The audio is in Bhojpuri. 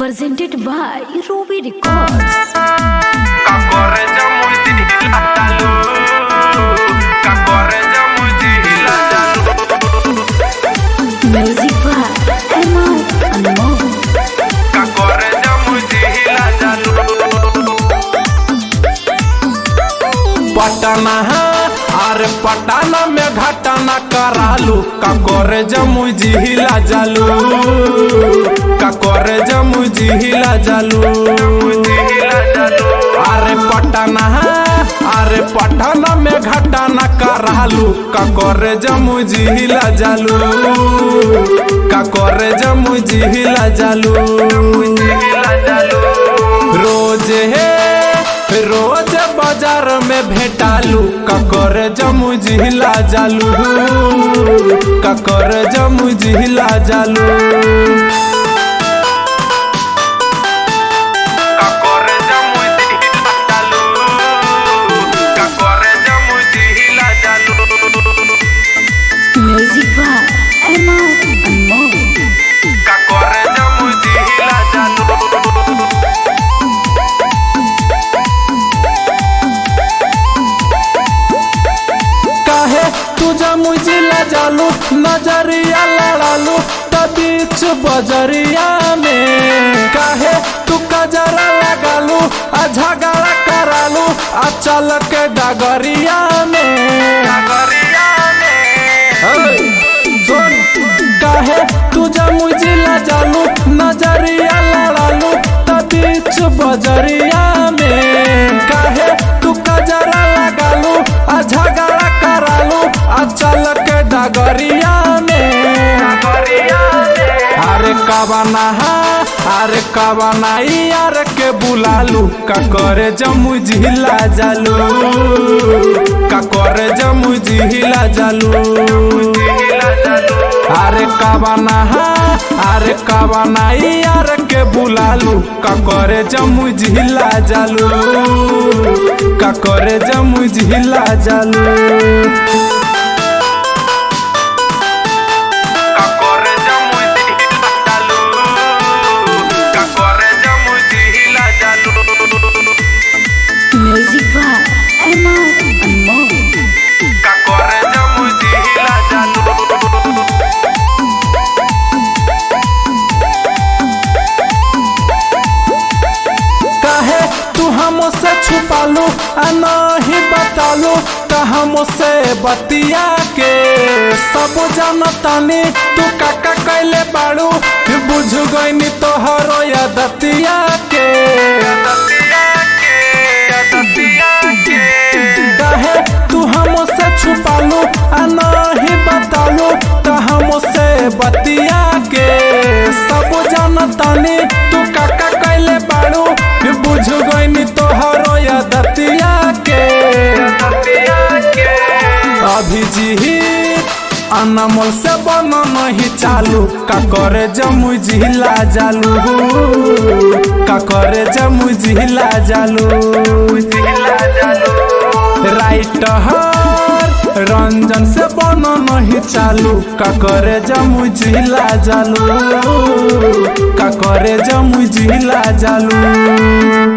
presented by Ruby Records. Kakoreja muzi hila jalu, kakoreja muzi hila jalu. Music by Emma Anmol. Kakoreja muzi hila jalu. Patna है अरे पटना में घटना करालू काकोरेजा मुझी हिला जालू काकोरेजा मुझी हिला जालू अरे पटना है अरे पटना में घटना करालू काकोरेजा मुझी हिला जालू काकोरेजा मुझी हिला जालू रोज है रोज बाजार में भेटालू ककर जमुझिला जालू ककर जमुझिला जालू ककर जमुझिला जालू ककर जमुझिला जालू Music by Emma Anmol. ककर जमुझिला जालू तुझा मुझे ला जालू नजरिया लड़ालू बीच बजरिया में काहे तू कजरा लगालू झगड़ा करालू चल के डगरिया में काहे तुझा मुझे ला जालू नजरिया लड़ालू बीच बजरिया में काहे तू कजरा लगालू झगड़ा करालू चल के डगरिया में अरे कबना है अरे कबना यार के बुलालू ककर जमुझिला जालू ककर जमुझिला जालू अरे कबना है अरे कबना यार के बुलालू ककर जमुझिला जालू ककर जमुझिला जालू Music by Emma Anmol. काकोरेजा मुझी हिला जालू काहे तू हमसे छुपालू नहीं बतालू हमसे बतिया के सब जानतानी तू काका कैले बाड़ू बुझ गईनी तोहरो दतिया के काहे तू हमसे छुपालू नहीं बतालू हमसे बतिया के सब जानतानी तू काका कैले बाड़ू बुझ गईनी तोहरो दतिया के अभिजीत अनमोल से बन नहीं चालू काकर जमुझिला जालू काकर जमुझिला जालू राइटर रंजन से बन नहीं चालू काकर जमुझिला जालू काकर जमुझिला जालू।